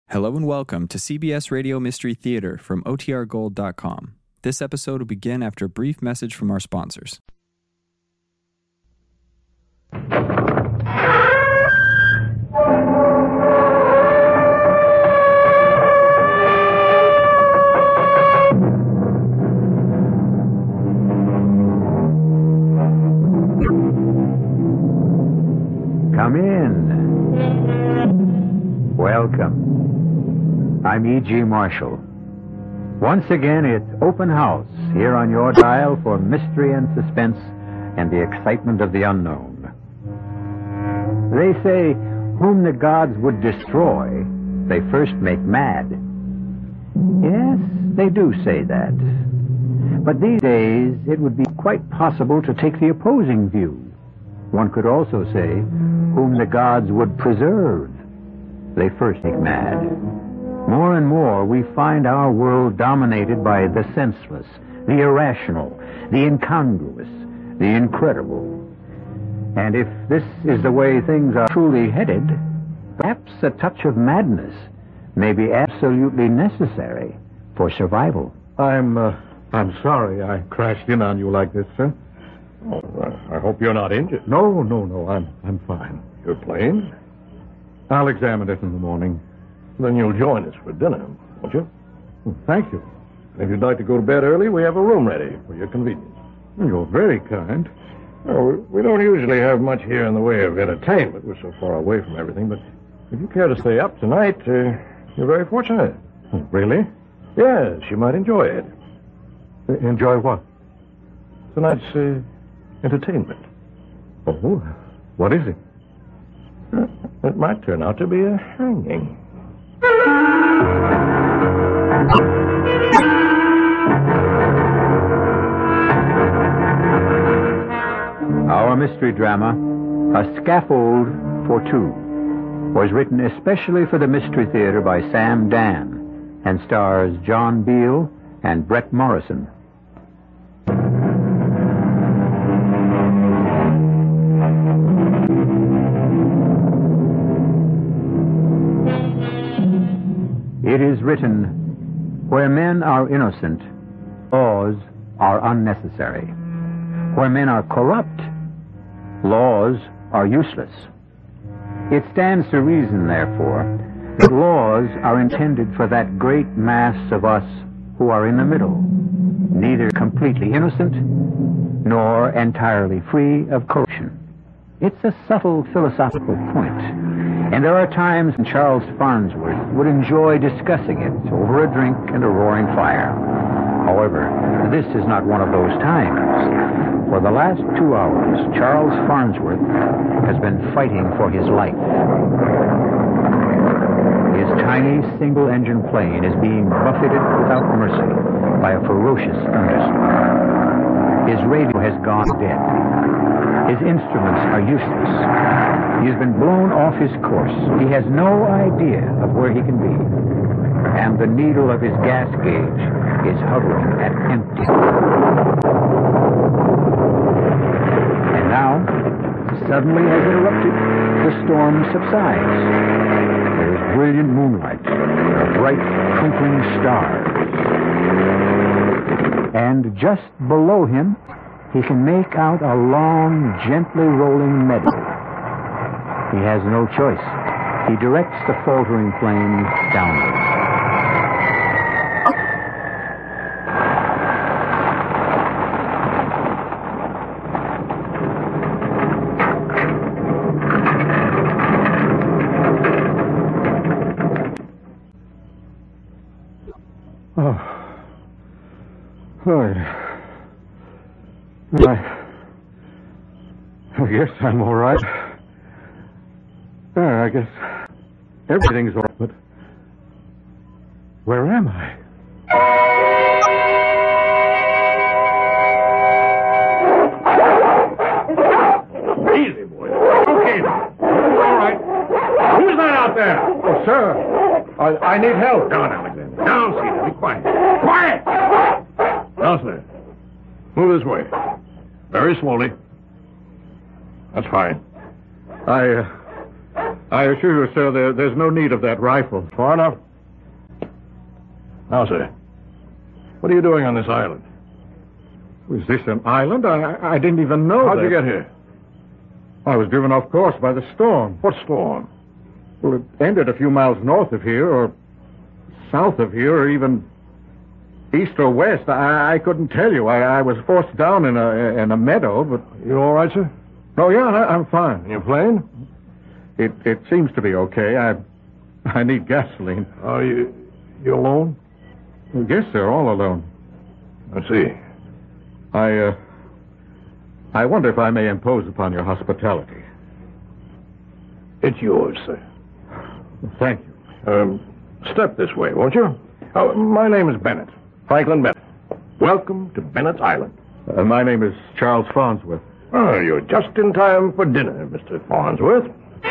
Hello and welcome to CBS Radio Mystery Theater from OTRGold.com. This episode will begin after a brief message from our sponsors. Come in. Welcome. I'm E.G. Marshall. Once again, it's open house here on your dial for mystery and suspense and the excitement of the unknown. They say, whom the gods would destroy, they first make mad. Yes, they do say that. But these days, it would be quite possible to take the opposing view. One could also say, whom the gods would preserve, they first make mad. More and more, we find our world dominated by the senseless, the irrational, the incongruous, the incredible. And if this is the way things are truly headed, perhaps a touch of madness may be absolutely necessary for survival. I'm sorry I crashed in on you like this, sir. Oh, I hope you're not injured. No, I'm fine. Your plane? I'll examine it in the morning. Then you'll join us for dinner, won't you? Well, thank you. If you'd like to go to bed early, we have a room ready for your convenience. You're very kind. Oh, we don't usually have much here in the way of entertainment. We're so far away from everything. But if you care to stay up tonight, you're very fortunate. Oh, really? Yes, you might enjoy it. Enjoy what? Tonight's entertainment. Oh, what is it? It might turn out to be a hanging. Our mystery drama, A Scaffold for Two, was written especially for the Mystery Theater by Sam Dan and stars John Beal and Brett Morrison. It is written, where men are innocent, laws are unnecessary. Where men are corrupt, laws are useless. It stands to reason, therefore, that laws are intended for that great mass of us who are in the middle, neither completely innocent nor entirely free of corruption. It's a subtle philosophical point, and there are times when Charles Farnsworth would enjoy discussing it over a drink and a roaring fire. However, this is not one of those times. For the last 2 hours, Charles Farnsworth has been fighting for his life. His tiny single-engine plane is being buffeted without mercy by a ferocious thunderstorm. His radio has gone dead. His instruments are useless. He has been blown off his course. He has no idea of where he can be. And the needle of his gas gauge is hovering at empty. And now, suddenly as interrupted, the storm subsides. There is brilliant moonlight, bright twinkling stars. And just below him, he can make out a long, gently rolling meadow. He has no choice. He directs the faltering plane downward. I guess I'm all right. I guess everything's all right, but where am I? Easy, boy. Okay. All right. Who's that out there? Oh, sir, I need help. Down, Alexander. Down, Cedar. Be quiet. Quiet! Now, sir. Move this way. Very slowly. That's fine. I assure you, sir, there's no need of that rifle. Far enough. Now, sir, what are you doing on this island? Is this an island? I didn't even know How'd you get here? I was driven off course by the storm. What storm? Well, it ended a few miles north of here, or south of here, or even east or west. I couldn't tell you. I was forced down in a meadow, but... You all right, sir? Oh, yeah, I'm fine. In your plane? It seems to be okay. I need gasoline. Are you alone? I guess they're all alone. I see. I wonder if I may impose upon your hospitality. It's yours, sir. Thank you. Step this way, won't you? Oh, my name is Bennett. Franklin Bennett. Welcome to Bennett's Island. My name is Charles Farnsworth. Oh, you're just in time for dinner, Mr. Farnsworth.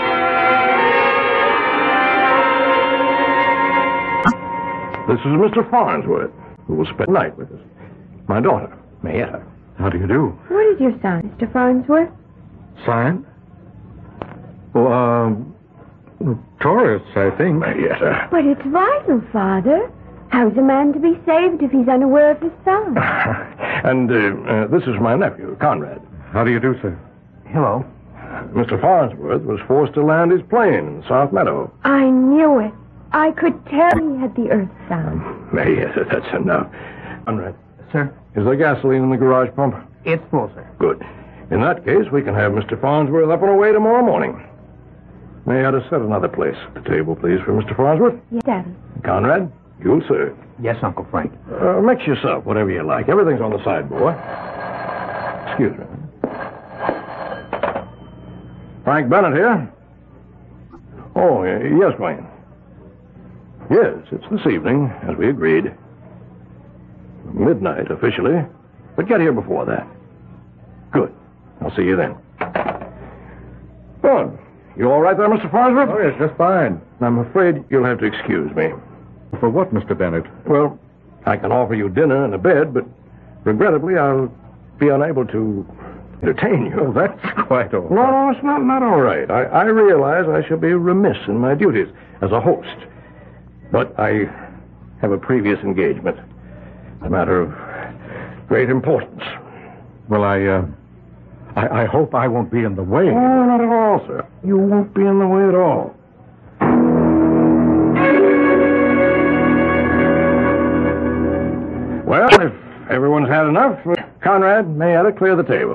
This is Mr. Farnsworth, who will spend the night with us. My daughter, Mayetta. How do you do? What is your sign, Mr. Farnsworth? Sign? Well, Taurus, I think. Mayetta. But it's vital, Father. How's a man to be saved if he's unaware of his sign? And this is my nephew, Conrad. How do you do, sir? Hello. Mr. Farnsworth was forced to land his plane in South Meadow. I knew it. I could tell he had the earth sound. Mayetta, that's enough. Conrad. Sir? Is there gasoline in the garage pump? It's full, sir. Good. In that case, we can have Mr. Farnsworth up and away tomorrow morning. May I set another place at the table, please, for Mr. Farnsworth? Yes, Daddy. Conrad, you'll serve. Yes, Uncle Frank. Mix yourself, whatever you like. Everything's on the sideboard. Excuse me. Frank Bennett here. Oh, yes, Wayne. Yes, it's this evening, as we agreed. Midnight, officially. But get here before that. Good. I'll see you then. Oh, you all right there, Mr. Farnsworth? Oh, yes, just fine. I'm afraid you'll have to excuse me. For what, Mr. Bennett? Well, I can offer you dinner and a bed, but regrettably, I'll be unable to entertain you. Oh, that's quite all right. No, it's not all right. I realize I shall be remiss in my duties as a host. But I have a previous engagement. A matter of great importance. Well, I hope I won't be in the way. Oh, not at all, sir. You won't be in the way at all. Well, if everyone's had enough, Conrad, Mayetta, clear the table.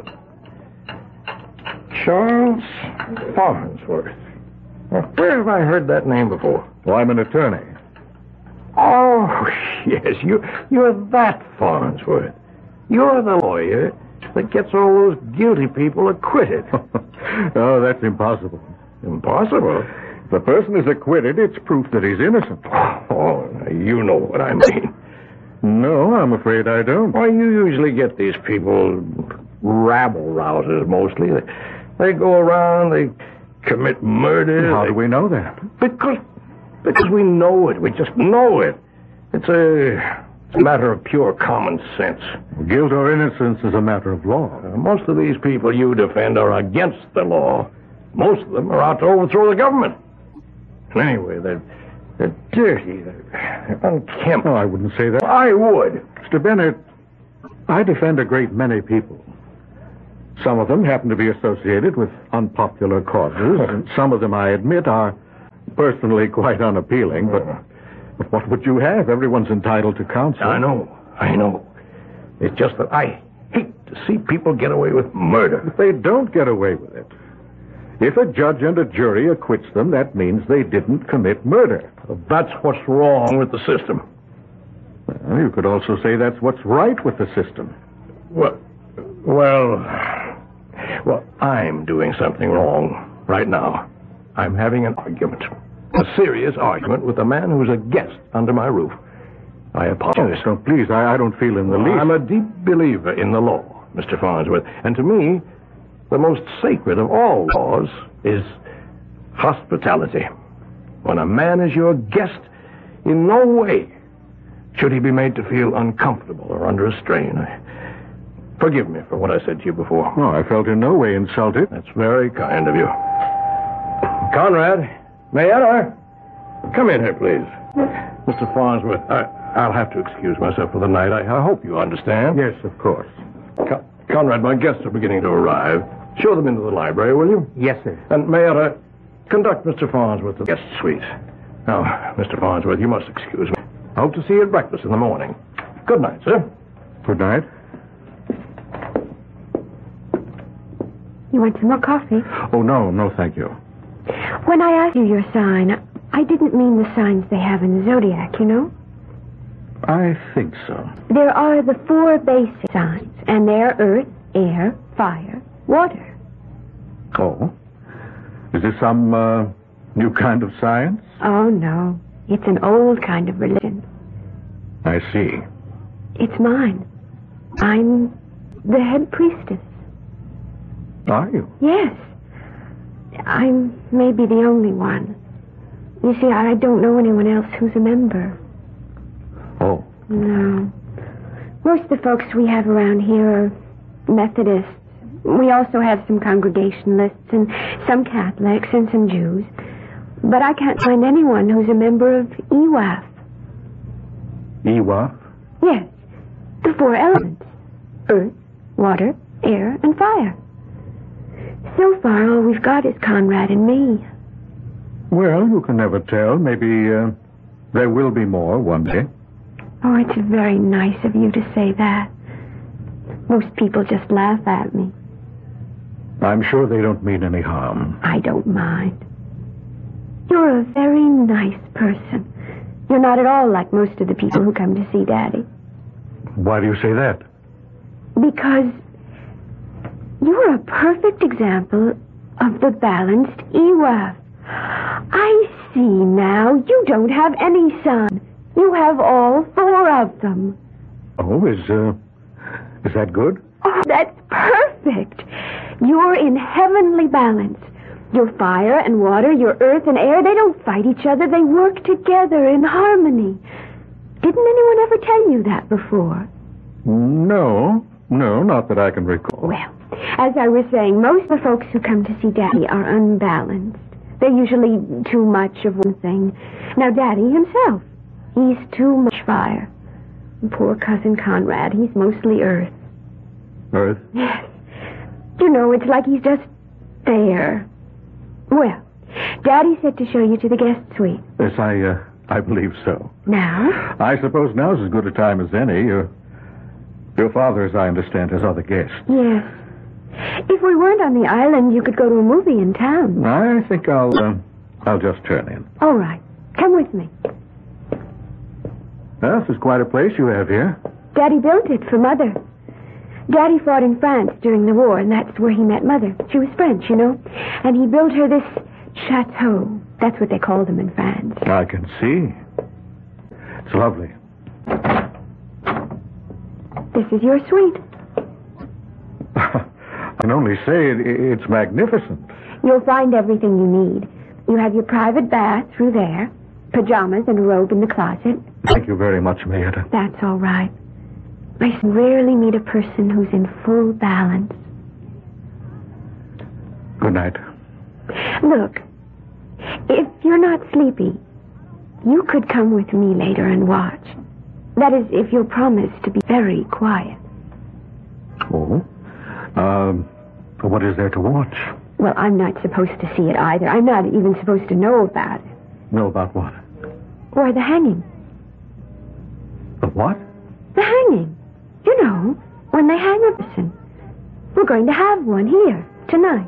Charles Farnsworth. Where have I heard that name before? Well, I'm an attorney. Oh, yes, you're that Farnsworth. You're the lawyer that gets all those guilty people acquitted. Oh, that's impossible. Impossible? If a person is acquitted, it's proof that he's innocent. Oh, you know what I mean. No, I'm afraid I don't. Why, you usually get these people, rabble-rousers mostly. They go around, they commit murder. How do we know that? Because we know it. We just know it. It's a matter of pure common sense. Guilt or innocence is a matter of law. Most of these people you defend are against the law. Most of them are out to overthrow the government. And anyway, they're dirty. They're unkempt. Oh, I wouldn't say that. I would. Mr. Bennett, I defend a great many people. Some of them happen to be associated with unpopular causes, and some of them, I admit, are personally quite unappealing, but what would you have? Everyone's entitled to counsel. I know. It's just that I hate to see people get away with murder. If they don't get away with it, if a judge and a jury acquits them, that means they didn't commit murder. That's what's wrong with the system. Well, you could also say that's what's right with the system. Well, I'm doing something wrong right now. I'm having an argument. A serious argument with a man who's a guest under my roof. I apologize. Oh, please, I don't feel in the least. I'm a deep believer in the law, Mr. Farnsworth. And to me, the most sacred of all laws is hospitality. When a man is your guest, in no way should he be made to feel uncomfortable or under a strain. Forgive me for what I said to you before. No, I felt in no way insulted. That's very kind of you. Conrad, Mayetta, come in here, please. Mr. Farnsworth, I'll have to excuse myself for the night. I hope you understand. Yes, of course. Conrad, my guests are beginning to arrive. Show them into the library, will you? Yes, sir. And Mayetta, conduct Mr. Farnsworth to the guest suite. Now, Mr. Farnsworth, you must excuse me. I hope to see you at breakfast in the morning. Good night, sir. Good night. You want some more coffee? Oh, no, thank you. When I asked you your sign, I didn't mean the signs they have in the zodiac, you know? I think so. There are the 4 basic signs, and they're earth, air, fire, water. Oh? Is this some new kind of science? Oh, no. It's an old kind of religion. I see. It's mine. I'm the head priestess. Are you? Yes. I'm maybe the only one. You see, I don't know anyone else who's a member. Oh. No. Most of the folks we have around here are Methodists. We also have some Congregationalists and some Catholics and some Jews. But I can't find anyone who's a member of EWAF. EWAF? Yes. The 4 elements. Earth, water, air, and fire. So far, all we've got is Conrad and me. Well, you can never tell. Maybe there will be more one day. Oh, it's very nice of you to say that. Most people just laugh at me. I'm sure they don't mean any harm. I don't mind. You're a very nice person. You're not at all like most of the people who come to see Daddy. Why do you say that? Because you're a perfect example of the balanced EWAF. I see now. You don't have any son. You have all 4 of them. Oh, is that good? Oh, that's perfect. You're in heavenly balance. Your fire and water, your earth and air, they don't fight each other. They work together in harmony. Didn't anyone ever tell you that before? No, not that I can recall. Well, as I was saying, most of the folks who come to see Daddy are unbalanced. They're usually too much of one thing. Now, Daddy himself, he's too much fire. And poor cousin Conrad, he's mostly earth. Earth? Yes. You know, it's like he's just there. Well, Daddy said to show you to the guest suite. Yes, I believe so. Now? I suppose now's as good a time as any. Your father, as I understand, has other guests. Yes. If we weren't on the island, you could go to a movie in town. I think I'll just turn in. All right. Come with me. Well, this is quite a place you have here. Daddy built it for Mother. Daddy fought in France during the war, and that's where he met Mother. She was French, you know. And he built her this chateau. That's what they call them in France. I can see. It's lovely. This is your suite. I can only say it's magnificent. You'll find everything you need. You have your private bath through there, pajamas and a robe in the closet. Thank you very much, Mayetta. That's all right. I rarely meet a person who's in full balance. Good night. Look, if you're not sleepy, you could come with me later and watch. That is, if you'll promise to be very quiet. Oh? What is there to watch? Well, I'm not supposed to see it either. I'm not even supposed to know about it. Know about what? Why, the hanging. The what? The hanging. You know, when they hang a person. We're going to have one here, tonight.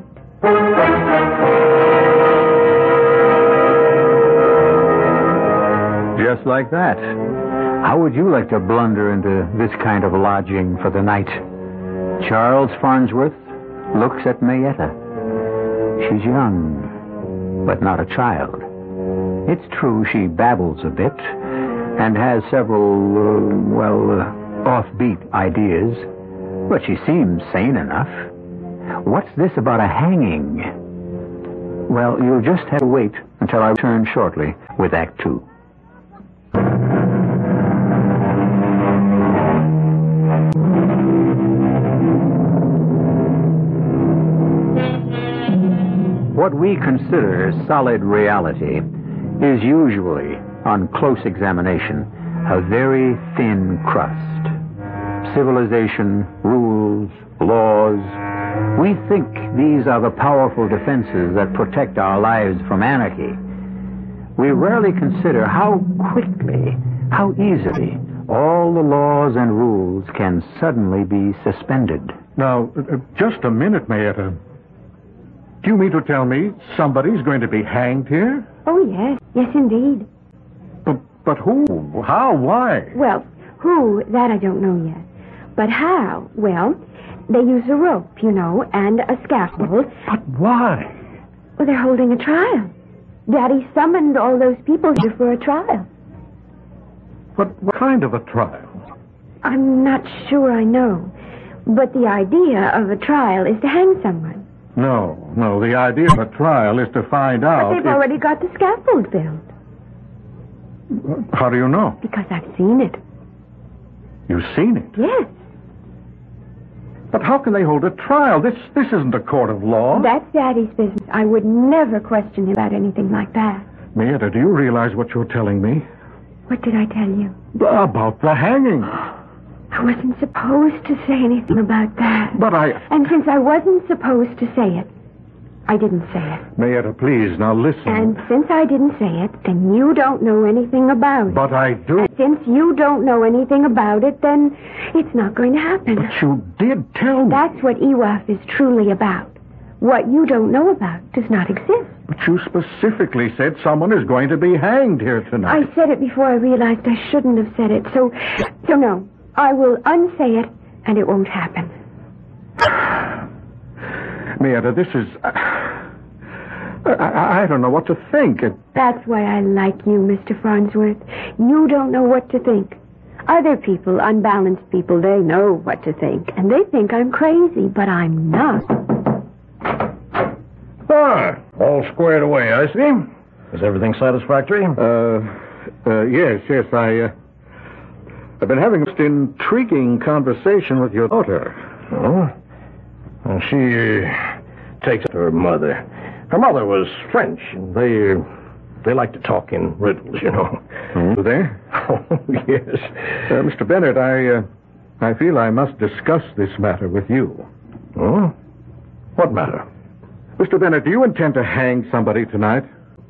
Just like that. How would you like to blunder into this kind of lodging for the night? Charles Farnsworth looks at Mayetta. She's young, but not a child. It's true she babbles a bit and has several, offbeat ideas, but she seems sane enough. What's this about a hanging? Well, you'll just have to wait until I return shortly with Act Two. What we consider solid reality is usually, on close examination, a very thin crust. Civilization, rules, laws. We think these are the powerful defenses that protect our lives from anarchy. We rarely consider how quickly, how easily, all the laws and rules can suddenly be suspended. Now, just a minute, Mayetta. Do you mean to tell me somebody's going to be hanged here? Oh, yes. Yes, indeed. But who? How? Why? Well, who, that I don't know yet. But how? Well, they use a rope, you know, and a scaffold. But why? Well, they're holding a trial. Daddy summoned all those people here for a trial. What kind of a trial? I'm not sure I know. But the idea of a trial is to hang someone. No. The idea of a trial is to find out. But they've already got the scaffold built. How do you know? Because I've seen it. You've seen it? Yes. But how can they hold a trial? This isn't a court of law. That's Daddy's business. I would never question him about anything like that. Mayetta, do you realize what you're telling me? What did I tell you? About the hanging. I wasn't supposed to say anything about that. But And since I wasn't supposed to say it, I didn't say it. Mayetta, please, now listen. And since I didn't say it, then you don't know anything about it. But I do. And since you don't know anything about it, then it's not going to happen. But you did tell me. That's what EWAF is truly about. What you don't know about does not exist. But you specifically said someone is going to be hanged here tonight. I said it before I realized I shouldn't have said it. So no. I will unsay it, and it won't happen. Mayetta, this is... I don't know what to think. That's why I like you, Mr. Farnsworth. You don't know what to think. Other people, unbalanced people, they know what to think. And they think I'm crazy, but I'm not. All squared away, I see. Is everything satisfactory? Yes. I've been having a most intriguing conversation with your daughter. Oh? Well, she takes her mother. Her mother was French, and they like to talk in riddles, you know. Do they? Oh, yes. Mr. Bennett, I feel I must discuss this matter with you. Oh? What matter? Mr. Bennett, do you intend to hang somebody tonight?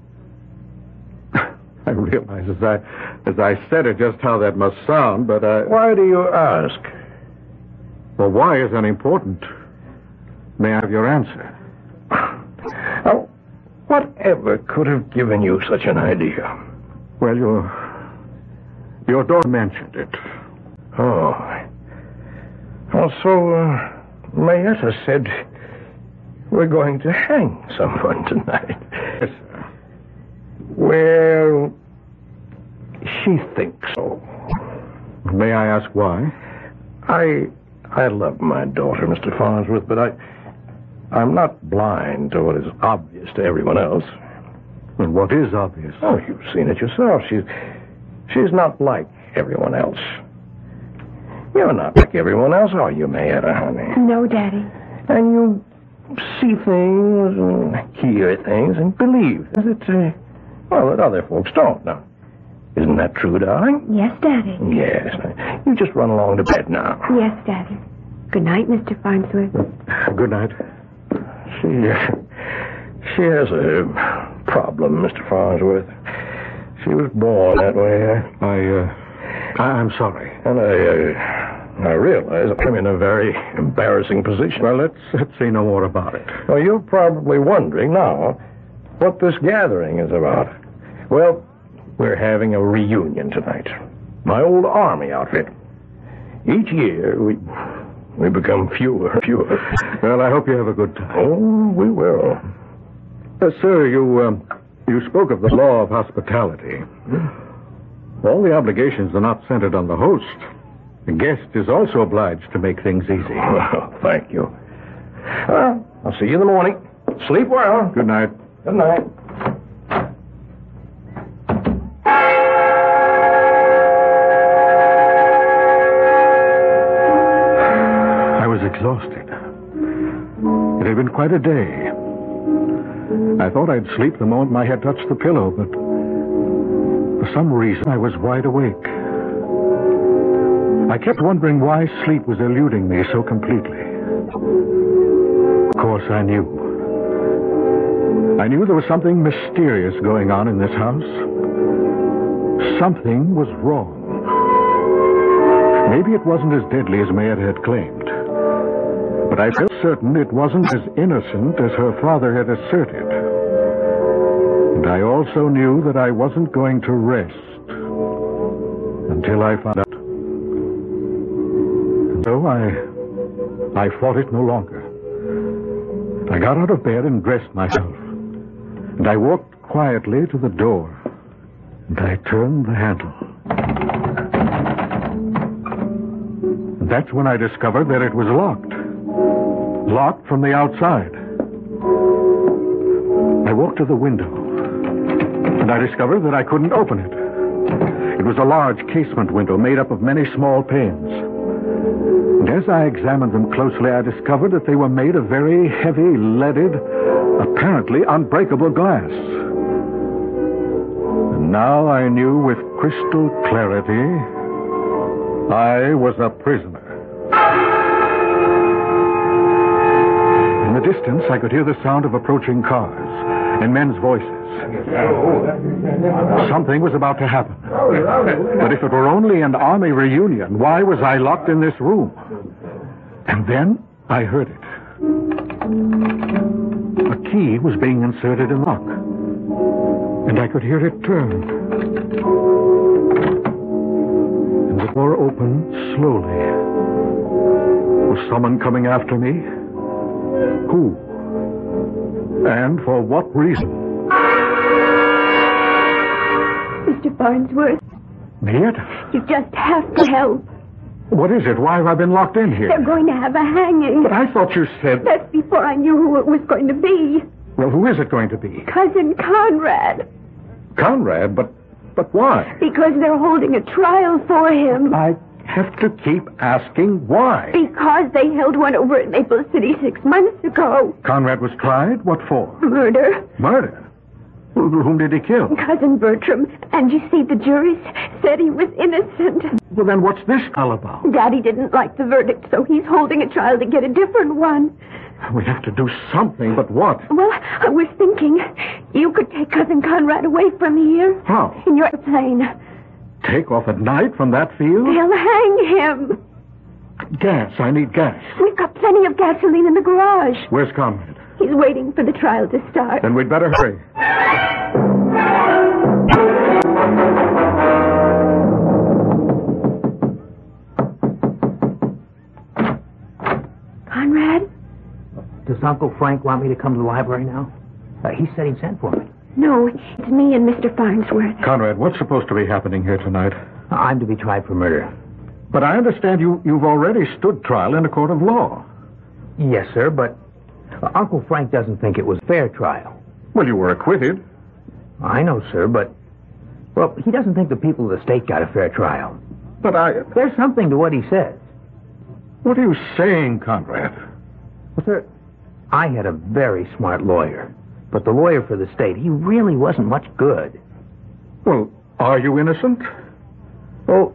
I realize as I said it just how that must sound, but Why do you ask? Well, why is unimportant. May I have your answer? Oh, whatever could have given you such an idea? Well, your daughter mentioned it. Oh. Well, so, Mayetta said we're going to hang someone tonight. Yes, sir. Well, she thinks so. May I ask why? I love my daughter, Mr. Farnsworth, but I'm not blind to what is obvious to everyone else. And what is obvious? Oh, you've seen it yourself. She's not like everyone else. You're not like everyone else, are you, Mayetta, honey? No, Daddy. And you see things and hear things and believe that other folks don't. Now, isn't that true, darling? Yes, Daddy. Yes. You just run along to bed now. Yes, Daddy. Good night, Mr. Farnsworth. Good night. She has a problem, Mr. Farnsworth. She was born that way. I'm sorry. And I realize I'm in a very embarrassing position. Well, let's say no more about it. Well, you're probably wondering now what this gathering is about. Well, we're having a reunion tonight. My old Army outfit. Each year, we become fewer and fewer. Well, I hope you have a good time. Oh, we will. Sir, you spoke of the law of hospitality. All the obligations are not centered on the host. The guest is also obliged to make things easy. Well, thank you. I'll see you in the morning. Sleep well. Good night. Good night. I was exhausted. It had been quite a day. I thought I'd sleep the moment my head touched the pillow, but for some reason I was wide awake. I kept wondering why sleep was eluding me so completely. Of course, I knew. I knew there was something mysterious going on in this house. Something was wrong. Maybe it wasn't as deadly as Mayetta had claimed, but I felt certain it wasn't as innocent as her father had asserted. And I also knew that I wasn't going to rest until I found out. And so I fought it no longer. I got out of bed and dressed myself. And I walked quietly to the door. And I turned the handle. And that's when I discovered that it was locked. Locked from the outside. I walked to the window. And I discovered that I couldn't open it. It was a large casement window made up of many small panes. And as I examined them closely, I discovered that they were made of very heavy, leaded, apparently unbreakable glass. And now I knew with crystal clarity I was a prisoner. In the distance, I could hear the sound of approaching cars and men's voices. Something was about to happen. But if it were only an army reunion, why was I locked in this room? And then I heard it. A key was being inserted in the lock. And I could hear it turn. And the door opened slowly. Was someone coming after me? Who? And for what reason? Mr. Farnsworth. Mayetta? You just have to help. What is it? Why have I been locked in here? They're going to have a hanging. But I thought you said... That's before I knew who it was going to be. Well, who is it going to be? Cousin Conrad. Conrad? But why? Because they're holding a trial for him. I have to keep asking why. Because they held one over at Maple City 6 months ago. Conrad was tried? What for? Murder. Murder? Whom did he kill? Cousin Bertram. And you see, the jury said he was innocent. Well, then what's this all about? Daddy didn't like the verdict, so he's holding a trial to get a different one. We have to do something, but what? Well, I was thinking you could take Cousin Conrad away from here. How? In your plane. Take off at night from that field? They'll hang him. Gas. I need gas. We've got plenty of gasoline in the garage. Where's Conrad? He's waiting for the trial to start. Then we'd better hurry. Conrad? Does Uncle Frank want me to come to the library now? He said he'd send for me. No, it's me and Mr. Farnsworth. Conrad, what's supposed to be happening here tonight? I'm to be tried for murder. But I understand you've already stood trial in a court of law. Yes, sir, but Uncle Frank doesn't think it was a fair trial. Well, you were acquitted. I know, sir, but... Well, he doesn't think the people of the state got a fair trial. But There's something to what he says. What are you saying, Conrad? Well, sir, I had a very smart lawyer. But the lawyer for the state, he really wasn't much good. Well, are you innocent? Oh,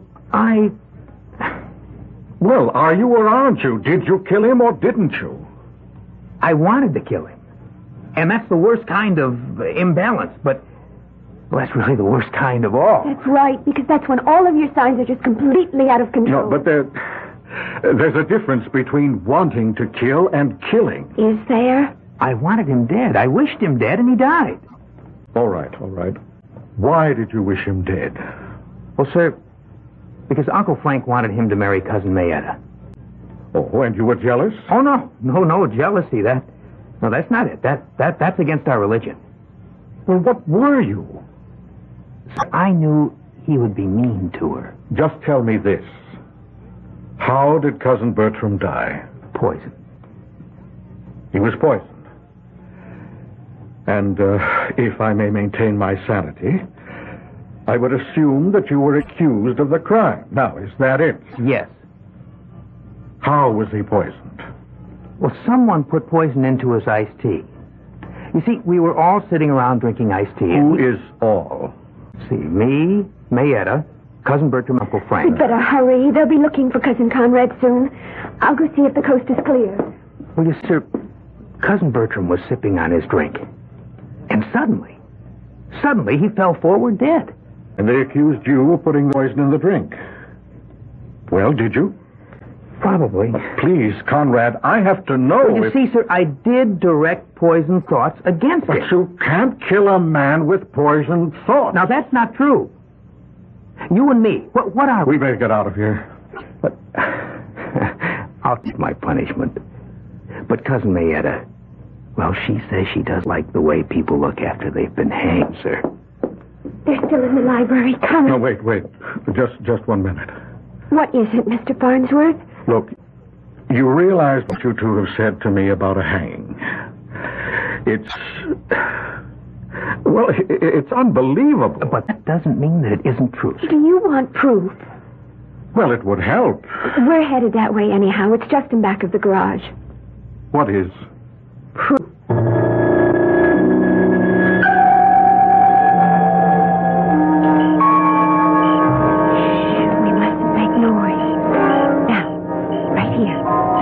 Well, are you or aren't you? Did you kill him or didn't you? I wanted to kill him. And that's the worst kind of imbalance, but... Well, that's really the worst kind of all. That's right, because that's when all of your signs are just completely out of control. No, but there's a difference between wanting to kill and killing. Is there? I wanted him dead. I wished him dead, and he died. All right. Why did you wish him dead? Well, sir, because Uncle Frank wanted him to marry Cousin Mayetta. Oh, and you were jealous? Oh, no jealousy. No, that's not it. That's against our religion. Well, what were you? Sir, I knew he would be mean to her. Just tell me this. How did Cousin Bertram die? Poison. He was poisoned. And if I may maintain my sanity, I would assume that you were accused of the crime. Now, is that it? Yes. How was he poisoned? Well, someone put poison into his iced tea. You see, we were all sitting around drinking iced tea. Who is all? See, me, Mayetta, Cousin Bertram, Uncle Frank. We'd better hurry. They'll be looking for Cousin Conrad soon. I'll go see if the coast is clear. Well, you sir, Cousin Bertram was sipping on his drink. And suddenly he fell forward dead. And they accused you of putting poison in the drink. Well, did you? Probably. But please, Conrad, I have to know Well, you see, sir, I did direct poison thoughts against But him. you can't kill a man with poisoned thoughts. Now, that's not true. You and me, what are we? We better get out of here. But I'll take my punishment. But Cousin Mayetta, well, she says she does like the way people look after they've been hanged, sir. They're still in the library. Come. No, wait. Just 1 minute. What is it, Mr. Farnsworth? Look, you realize what you two have said to me about a hanging. It's unbelievable. But that doesn't mean that it isn't true. Do you want proof? Well, it would help. We're headed that way anyhow. It's just in back of the garage. What is? Proof. We mustn't make noise. Now, right here.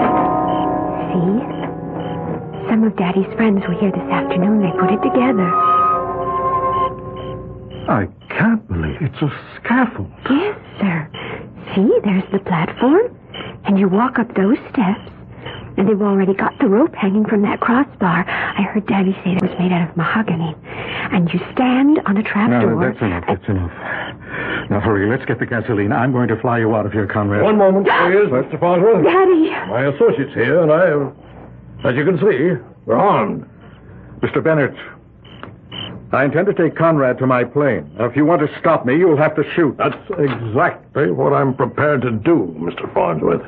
See? Some of Daddy's friends were here this afternoon. They put it together. I can't believe it's a scaffold. Yes, sir. See, there's the platform. And you walk up those steps. And they've already got the rope hanging from that crossbar. I heard Daddy say it was made out of mahogany. And you stand on a trapdoor. No, that's enough. Now, hurry, let's get the gasoline. I'm going to fly you out of here, Conrad. One moment, please, Mr. Farnsworth. Daddy! My associate's here, and as you can see, we're armed. Mr. Bennett, I intend to take Conrad to my plane. Now, if you want to stop me, you'll have to shoot. That's exactly what I'm prepared to do, Mr. Farnsworth.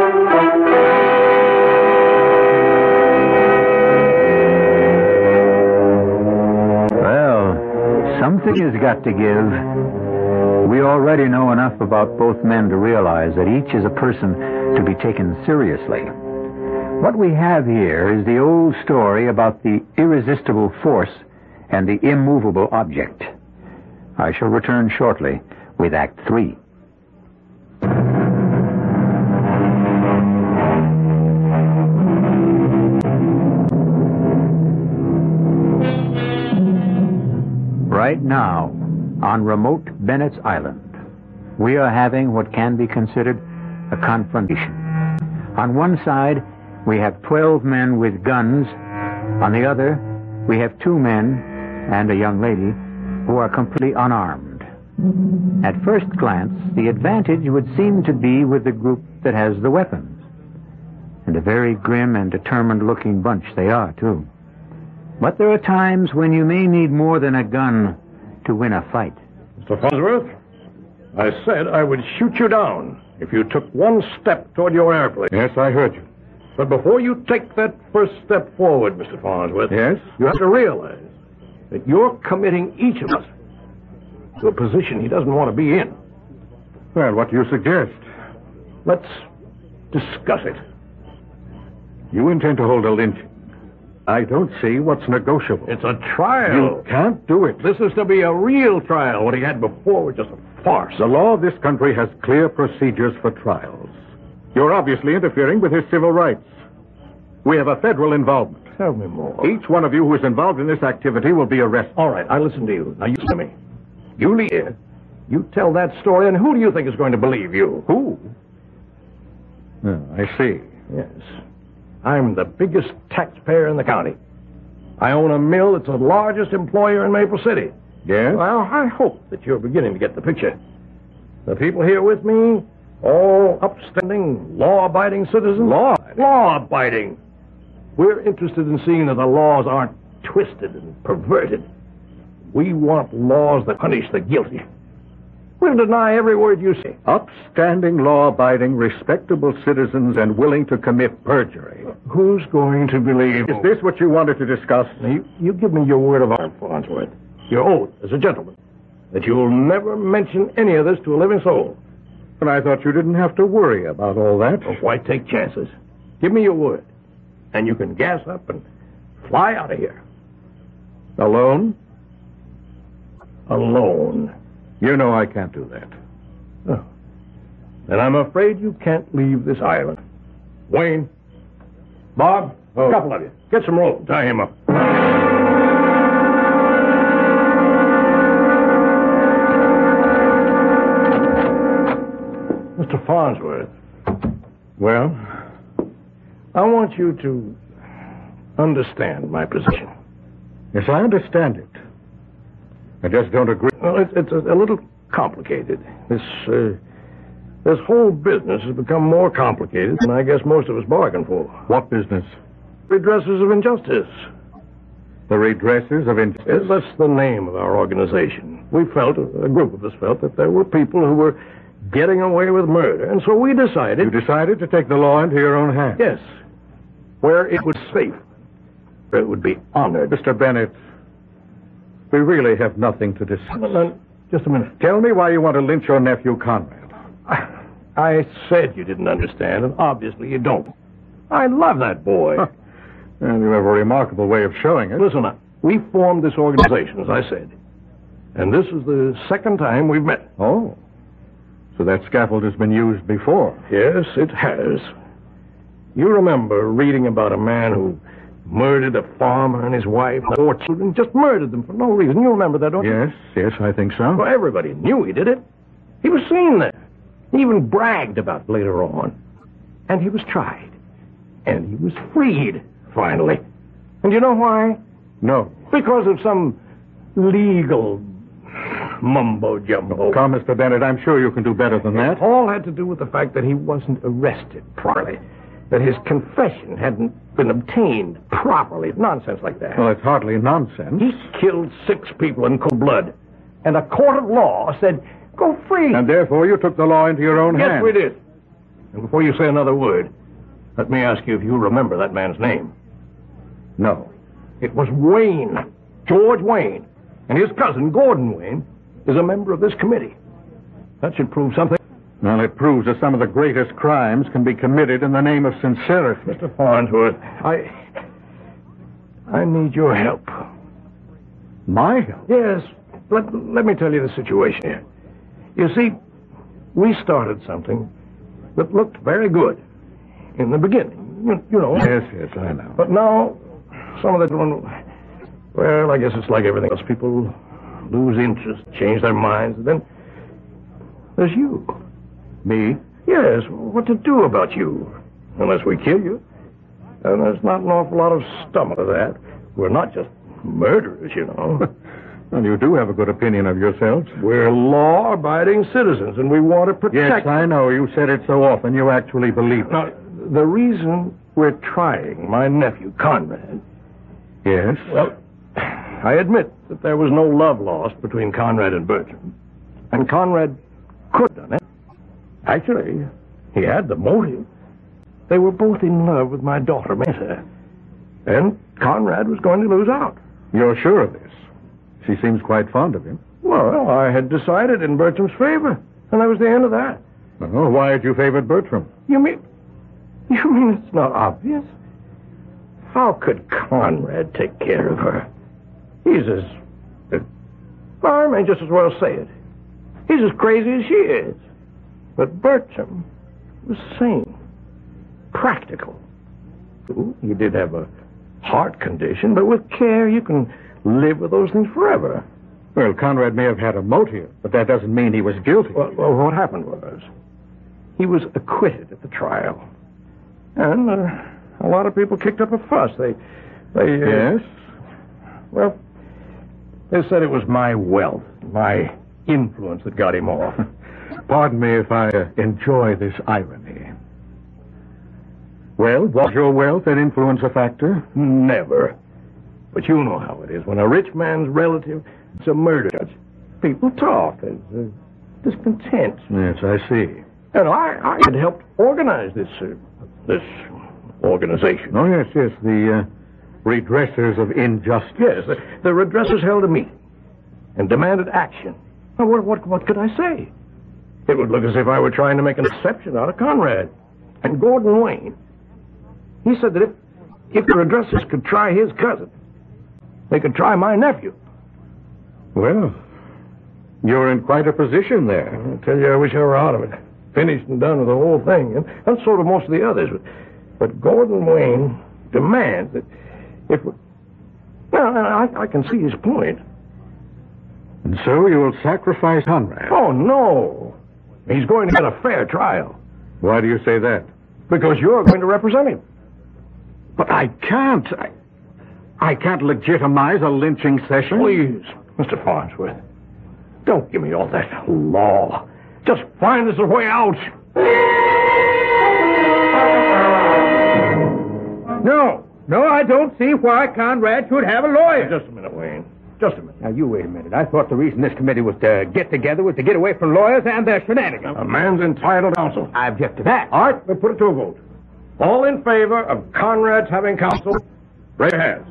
Something has got to give. We already know enough about both men to realize that each is a person to be taken seriously. What we have here is the old story about the irresistible force and the immovable object. I shall return shortly with Act 3. Right now, on remote Bennett's Island, we are having what can be considered a confrontation. On one side, we have 12 men with guns. On the other, we have 2 men and a young lady who are completely unarmed. At first glance, the advantage would seem to be with the group that has the weapons. And a very grim and determined-looking bunch they are, too. But there are times when you may need more than a gun to win a fight. Mr. Farnsworth, I said I would shoot you down if you took one step toward your airplane. Yes, I heard you. But before you take that first step forward, Mr. Farnsworth, Yes? you have to realize that you're committing each of us to a position he doesn't want to be in. Well, what do you suggest? Let's discuss it. You intend to hold a lynching. I don't see what's negotiable. It's a trial. You can't do it. This is to be a real trial. What he had before was just a farce. The law of this country has clear procedures for trials. You're obviously interfering with his civil rights. We have a federal involvement. Tell me more. Each one of you who is involved in this activity will be arrested. All right, I listen to you. Now, you listen to me. You leave here. You tell that story, and who do you think is going to believe you? Who? Oh, I see. Yes. I'm the biggest taxpayer in the county. I own a mill that's the largest employer in Maple City. Yes? Well, I hope that you're beginning to get the picture. The people here with me, all upstanding, law-abiding citizens. Law-abiding. We're interested in seeing that the laws aren't twisted and perverted. We want laws that punish the guilty. We'll deny every word you say. Upstanding, law-abiding, respectable citizens and willing to commit perjury. Who's going to believe? Is this what you wanted to discuss? Now, you give me your word of honor, Farnsworth. Your oath as a gentleman. That you'll never mention any of this to a living soul. And I thought you didn't have to worry about all that. Well, why take chances? Give me your word. And you can gas up and fly out of here. Alone? Alone. You know I can't do that. Oh. Then I'm afraid you can't leave this island. Wayne, Bob, a couple of you, get some rope, tie him up. Mr. Farnsworth. Well? I want you to understand my position. Yes, I understand it. I just don't agree. Well, it's a little complicated. This whole business has become more complicated than I guess most of us bargained for. What business? Redressers of Injustice. The Redressers of Injustice? That's the name of our organization. We felt, a group of us felt, that there were people who were getting away with murder, and so we decided... You decided to take the law into your own hands? Yes. Where it was safe. Where it would be honored. Mr. Bennett, we really have nothing to discuss. Just a minute. Tell me why you want to lynch your nephew, Conrad. I said you didn't understand, and obviously you don't. I love that boy. Huh. And you have a remarkable way of showing it. Listen, we formed this organization, as I said. And this is the second time we've met. Oh. So that scaffold has been used before. Yes, it has. You remember reading about a man who murdered a farmer and his wife and 4 children, just murdered them for no reason. You remember that, don't you? Yes, I think so. Well, everybody knew he did it. He was seen there. He even bragged about it later on. And he was tried. And he was freed, finally. And you know why? No. Because of some legal mumbo-jumbo. Come, Mr. Bennett, I'm sure you can do better than that. It all had to do with the fact that he wasn't arrested properly. That his confession hadn't been obtained properly. Nonsense like that. Well, it's hardly nonsense. He killed 6 people in cold blood. And a court of law said, go free. And therefore you took the law into your own hands. Yes, we did. And before you say another word, let me ask you if you remember that man's name. No. It was Wayne. George Wayne. And his cousin, Gordon Wayne, is a member of this committee. That should prove something. Well, it proves that some of the greatest crimes can be committed in the name of sincerity. Mr. Farnsworth, I need your help. My help? Yes. Let me tell you the situation here. You see, we started something that looked very good in the beginning. You know. Yes, I know. But now, some of the... Well, I guess it's like everything else. People lose interest, change their minds, and then there's you. Me? Yes, what to do about you? Unless we kill you. And there's not an awful lot of stomach to that. We're not just murderers, you know. Well, you do have a good opinion of yourselves. We're law-abiding citizens, and we want to protect... Yes, I know. You said it so often. You actually believe it. Now, the reason we're trying my nephew, Conrad... Yes? Well, I admit that there was no love lost between Conrad and Bertram. And Conrad could have done it. Actually, he had the motive. They were both in love with my daughter, Meta. And Conrad was going to lose out. You're sure of this? She seems quite fond of him. Well, I had decided in Bertram's favor. And that was the end of that. Oh, why had you favored Bertram? You mean it's not obvious? How could Conrad take care of her? He's I may just as well say it. He's as crazy as she is. But Bertram was sane, practical. He did have a heart condition, but with care you can live with those things forever. Well, Conrad may have had a motive, but that doesn't mean he was guilty. Well, what happened was he was acquitted at the trial. And a lot of people kicked up a fuss. They Yes? Well, they said it was my wealth, my influence that got him off. Pardon me if I enjoy this irony. Well, was your wealth and influence a factor? Never. But you know how it is. When a rich man's relative is a murder judge, people talk. There's discontent. Yes, I see. And I had helped organize this organization. Oh, yes, the Redressers of Injustice. Yes, the redressers held a meeting and demanded action. Now, what could I say? It would look as if I were trying to make an exception out of Conrad. And Gordon Wayne, he said that if the redressers could try his cousin, they could try my nephew. Well, you're in quite a position there. I tell you, I wish I were out of it. Finished and done with the whole thing. And so do most of the others. But Gordon Wayne demands that if... Well, I can see his point. And so you will sacrifice Conrad? Oh, no. He's going to get a fair trial. Why do you say that? Because you're going to represent him. But I can't. I can't legitimize a lynching session. Please, Mr. Farnsworth, don't give me all that law. Just find us a way out. No, I don't see why Conrad should have a lawyer. Just a minute, Wayne. Just a minute. Now, you wait a minute. I thought the reason this committee was to get together was to get away from lawyers and their shenanigans. A man's entitled to counsel. I object to that. All right, we'll put it to a vote. All in favor of Conrad's having counsel, raise your hands.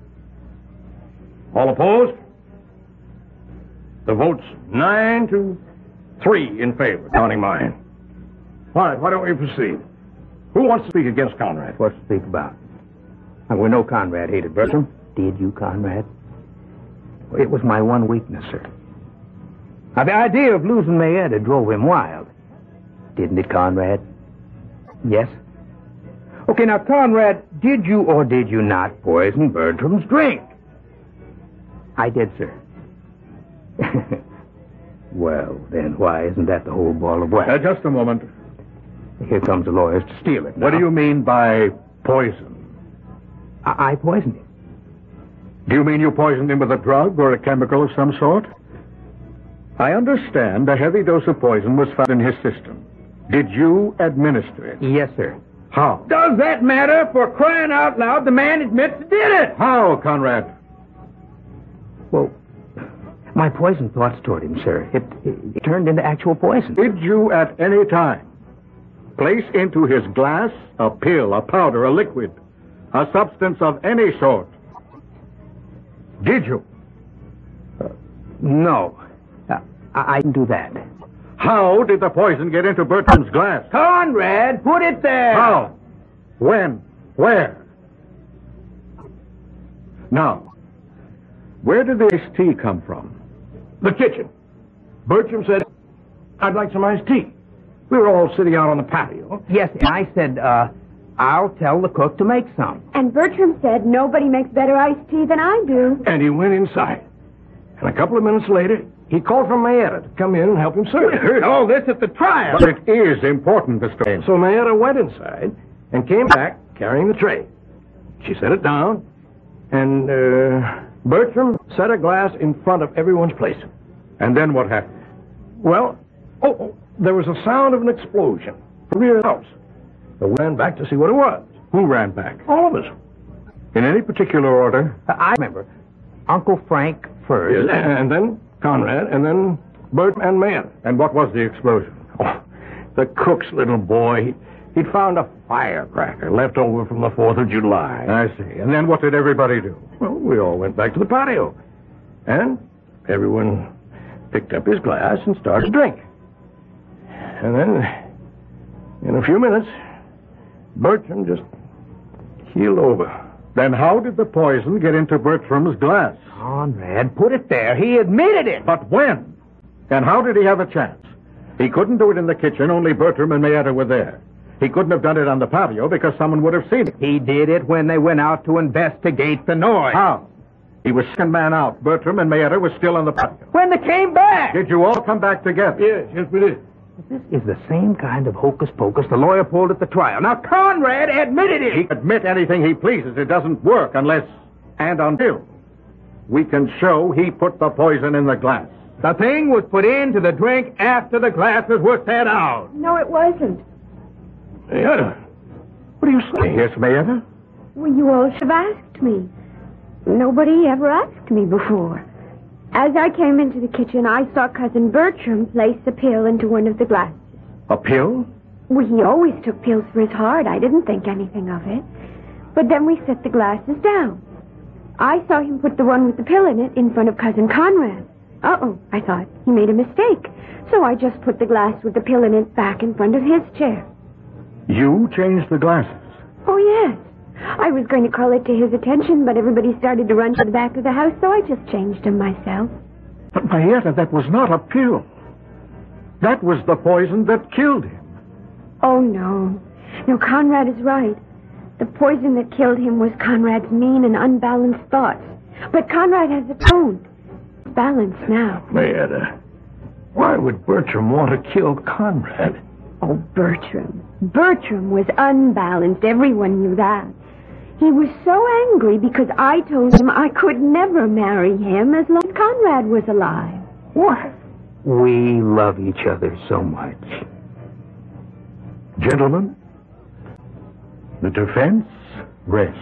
All opposed? The vote's 9-3 in favor, counting mine. All right, why don't we proceed? Who wants to speak against Conrad? What's to speak about? And we know Conrad hated Bertram. Did you, Conrad? It was my one weakness, sir. Now, the idea of losing Mayetta drove him wild. Didn't it, Conrad? Yes? Okay, now, Conrad, did you or did you not poison Bertram's drink? I did, sir. Well, then why isn't that the whole ball of wax? Just a moment. Here comes the lawyers to steal it. What do you mean by poison? I poisoned him. Do you mean you poisoned him with a drug or a chemical of some sort? I understand a heavy dose of poison was found in his system. Did you administer it? Yes, sir. How? Does that matter? For crying out loud, the man admits he did it. How, Conrad? Well, my poison thoughts toward him, sir. It turned into actual poison. Did you at any time place into his glass a pill, a powder, a liquid, a substance of any sort? Did you? No. I didn't do that. How did the poison get into Bertram's glass? Conrad, put it there. How? When? Where? Now, where did the iced tea come from? The kitchen. Bertram said, I'd like some iced tea. We were all sitting out on the patio. Yes, and I said, I'll tell the cook to make some. And Bertram said nobody makes better iced tea than I do. And he went inside. And a couple of minutes later, he called for Mayetta to come in and help him serve. We heard all this at the trial. But it is important, Mr. Wayne. So Mayetta went inside and came back carrying the tray. She set it down, and Bertram set a glass in front of everyone's place. And then what happened? Well, there was a sound of an explosion from the rear of the house. So we ran back to see what it was. Who ran back? All of us. In any particular order? I remember. Uncle Frank first. Yes, and then Conrad, and then Bertram and Mayetta. And what was the explosion? Oh, the cook's little boy. He'd found a firecracker left over from the 4th of July. I see. And then what did everybody do? Well, we all went back to the patio. And everyone picked up his glass and started to drink. And then, in a few minutes, Bertram just keeled over. Then how did the poison get into Bertram's glass? Conrad, put it there. He admitted it. But when? And how did he have a chance? He couldn't do it in the kitchen. Only Bertram and Mayetta were there. He couldn't have done it on the patio because someone would have seen it. He did it when they went out to investigate the noise. How? He was second man out. Bertram and Mayetta were still on the patio. When they came back. Did you all come back together? Yes, we did. This is the same kind of hocus pocus the lawyer pulled at the trial. Now, Conrad admitted it. He can admit anything he pleases. It doesn't work unless and until we can show he put the poison in the glass. The thing was put into the drink after the glasses were set out. No, it wasn't. Mayetta, what are you saying? Yes, Mayetta? Well, you all should have asked me. Nobody ever asked me before. As I came into the kitchen, I saw Cousin Bertram place a pill into one of the glasses. A pill? Well, he always took pills for his heart. I didn't think anything of it. But then we set the glasses down. I saw him put the one with the pill in it in front of Cousin Conrad. Uh-oh, I thought. He made a mistake. So I just put the glass with the pill in it back in front of his chair. You changed the glasses? Oh, yes. I was going to call it to his attention, but everybody started to run to the back of the house, so I just changed him myself. But, Mayetta, that was not a pill. That was the poison that killed him. Oh, no. No, Conrad is right. The poison that killed him was Conrad's mean and unbalanced thoughts. But Conrad has atoned. It's balanced now. Mayetta, why would Bertram want to kill Conrad? Oh, Bertram. Bertram was unbalanced. Everyone knew that. He was so angry because I told him I could never marry him as long as Conrad was alive. What? We love each other so much. Gentlemen, the defense rests.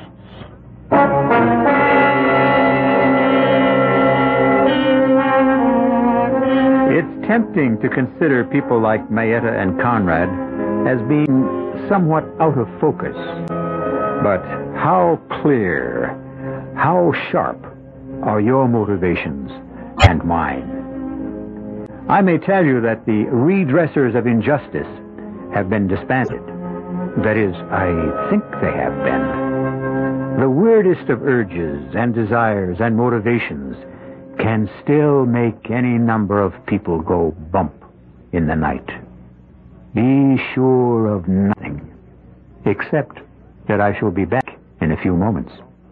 It's tempting to consider people like Mayetta and Conrad as being somewhat out of focus. But how clear, how sharp are your motivations and mine? I may tell you that the redressers of injustice have been disbanded. That is, I think they have been. The weirdest of urges and desires and motivations can still make any number of people go bump in the night. Be sure of nothing, except that I shall be back in a few moments.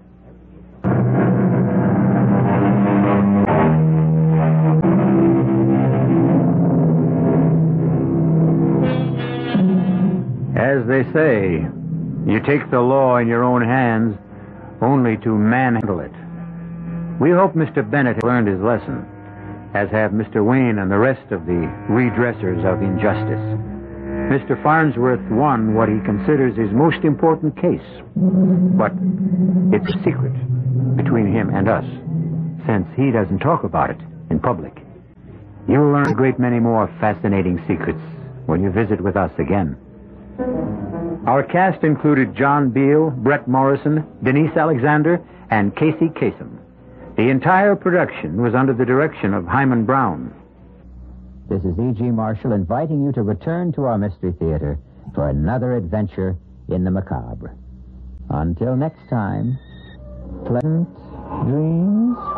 As they say, you take the law in your own hands only to manhandle it. We hope Mr. Bennett has learned his lesson, as have Mr. Wayne and the rest of the redressers of injustice. Mr. Farnsworth won what he considers his most important case, but it's a secret between him and us, since he doesn't talk about it in public. You'll learn a great many more fascinating secrets when you visit with us again. Our cast included John Beale, Brett Morrison, Denise Alexander, and Casey Kasem. The entire production was under the direction of Hyman Brown. This is E.G. Marshall inviting you to return to our Mystery Theater for another adventure in the macabre. Until next time, pleasant dreams.